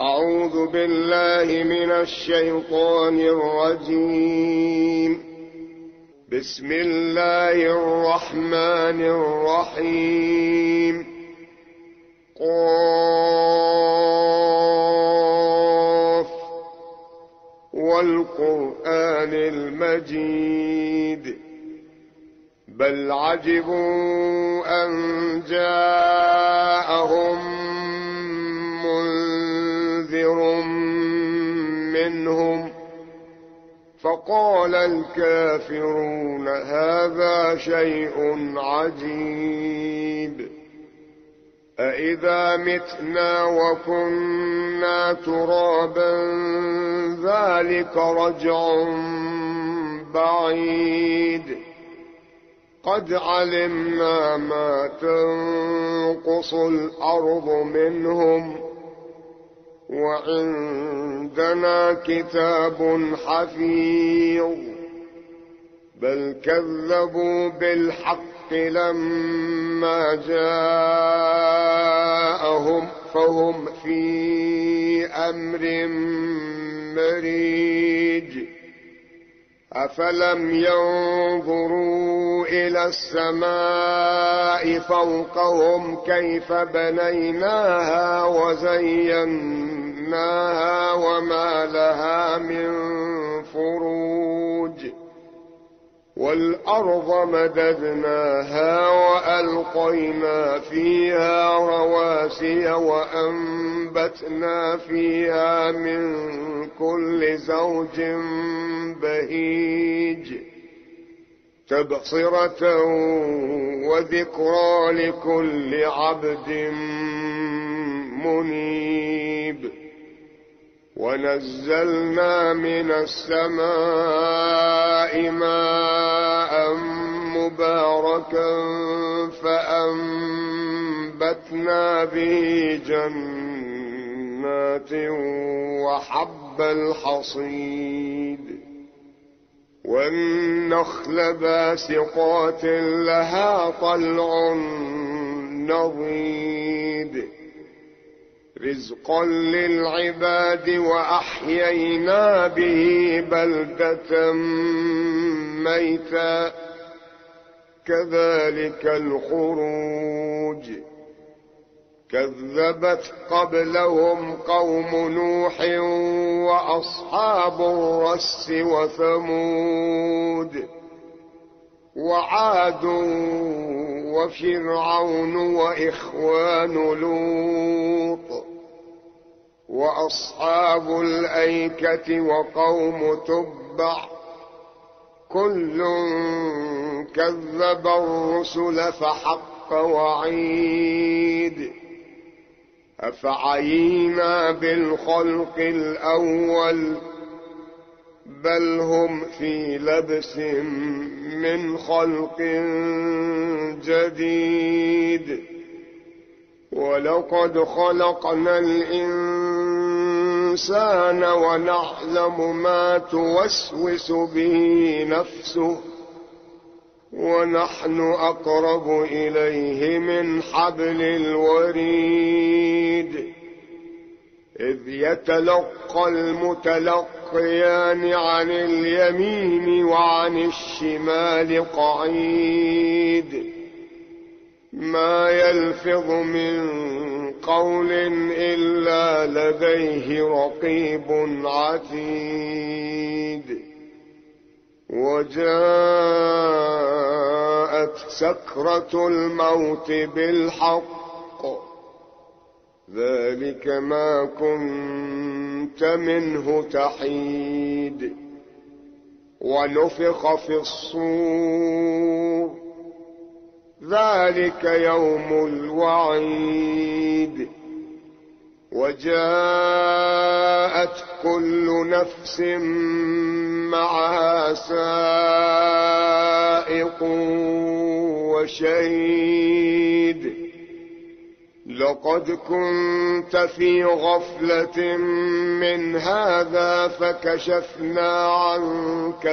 أعوذ بالله من الشيطان الرجيم. بسم الله الرحمن الرحيم. قاف والقرآن المجيد بل عجبوا أن جاءهم منذر منهم فقال الكافرون هذا شيء عجيب أإذا متنا وكنا ترابا ذلك رجع بعيد قد علمنا ما تنقص الأرض منهم وعندنا كتاب حفيظ بل كذبوا بالحق لما جاءهم فهم في أمر مريج أفلم ينظروا إلى السماء فوقهم كيف بنيناها وزيناها وما لها من فروج والأرض مددناها وألقينا فيها رواسي وأنبتنا فيها من كل زوج بهيج تبصرة وذكرى لكل عبد منيب ونزلنا من السماء ماء مباركا فأنبتنا به جنات وحب الحصيد والنخل باسقات لها طلع نضيد رزقا للعباد وأحيينا به بلدة ميتا كذلك الخروج كذبت قبلهم قوم نوح وأصحاب الرس وثمود وعاد وفرعون وإخوان لوط وأصحاب الأيكة وقوم تبع كل كذب الرسل فحق وعيد أفعينا بالخلق الأول بل هم في لبس من خلق جديد ولقد خلقنا الإنسان ونعلم ما توسوس به نفسه ونحن أقرب إليه من حبل الوريد إذ يتلقى المتلقيان عن اليمين وعن الشمال قعيد ما يلفظ من قول إلا لديه رقيب عتيد وجاءت سكرة الموت بالحق ذلك ما كنت منه تحيد ونفخ في الصور ذلك يوم الوعيد وجاءت كل نفس معها سائق وشهيد لقد كنت في غفلة من هذا فكشفنا عنك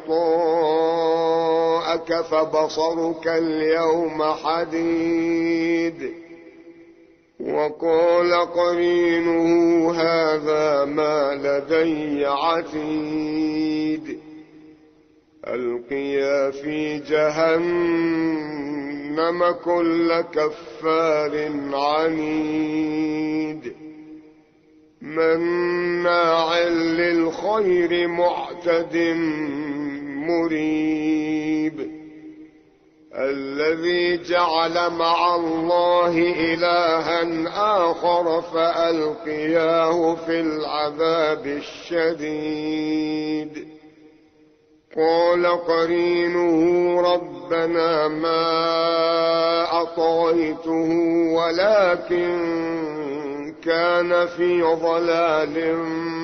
غطاءك فبصرك اليوم حديد وقال قرينه هذا لدي عتيد ألقيا في جهنم كل كفار عنيد مناع للخير معتد مريب الذي جعل مع الله إلها آخر فألقياه في العذاب الشديد قال قرينه ربنا ما أطغيته ولكن كان في ضلال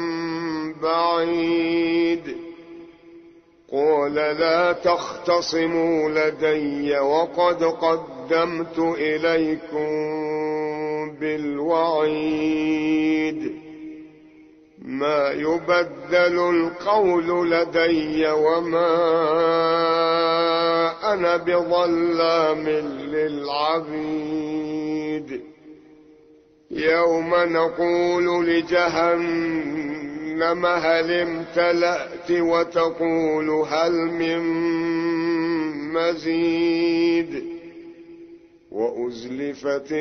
بعيد قال لا تختصموا لدي وقد قدمت إليكم بالوعيد ما يبدل القول لدي وما أنا بظلام للعبيد يوم نقول لجهنم هل امتلأت وتقول هل من مزيد وأزلفت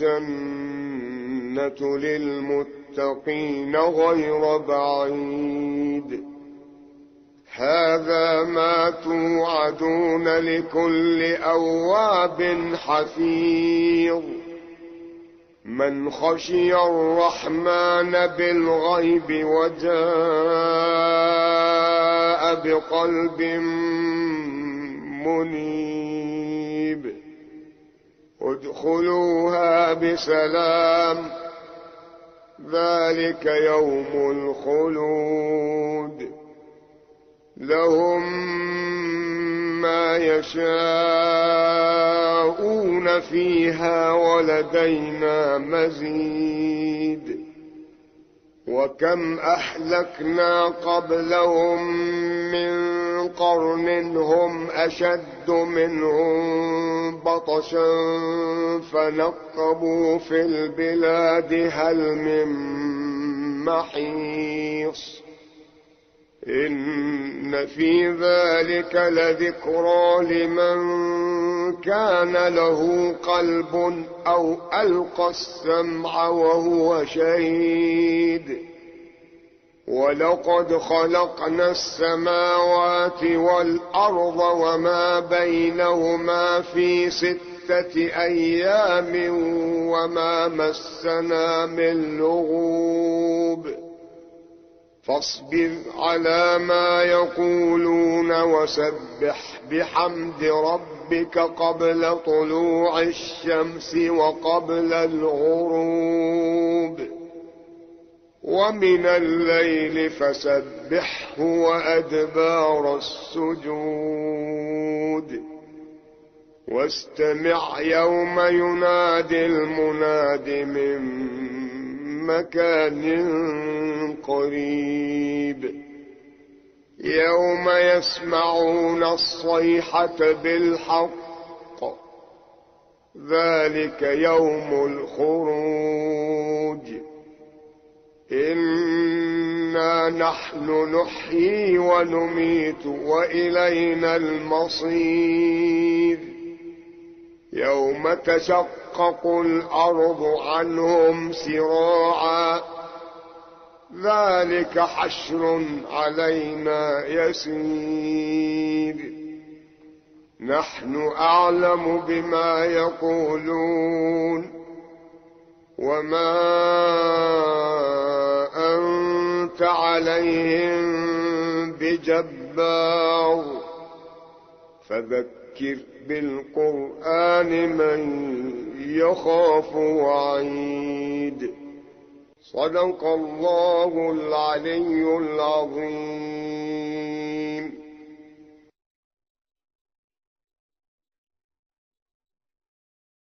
الجنة للمتقين غير بعيد هذا ما توعدون لكل أواب حفيظ من خشي الرحمن بالغيب وجاء بقلب منيب ادخلوها بسلام ذلك يوم الخلود لهم ما يشاءون فيها ولدينا مزيد وكم أهلكنا قبلهم من قرن هم أشد منهم بطشا فنقبوا في البلاد هل من محيص إن في ذلك لذكرى لمن كان له قلب أو ألقى السمع وهو شهيد ولقد خلقنا السماوات والأرض وما بينهما في 6 أيام وما مسنا من لغوب فاصبر على ما يقولون وسبح بحمد ربك قبل طلوع الشمس وقبل الغروب ومن الليل فسبحه وأدبار السجود واستمع يوم ينادي المناد من مكان قريب يوم يسمعون الصيحة بالحق ذلك يوم الخروج إنا نحن نحيي ونميت وإلينا المصير يوم تشقق الأرض عنهم سراعا ذلك حشر علينا يسير نحن أعلم بما يقولون وما أنت عليهم بجبار فذكر بالقرآن من يخاف وعيد صدق الله العلي العظيم.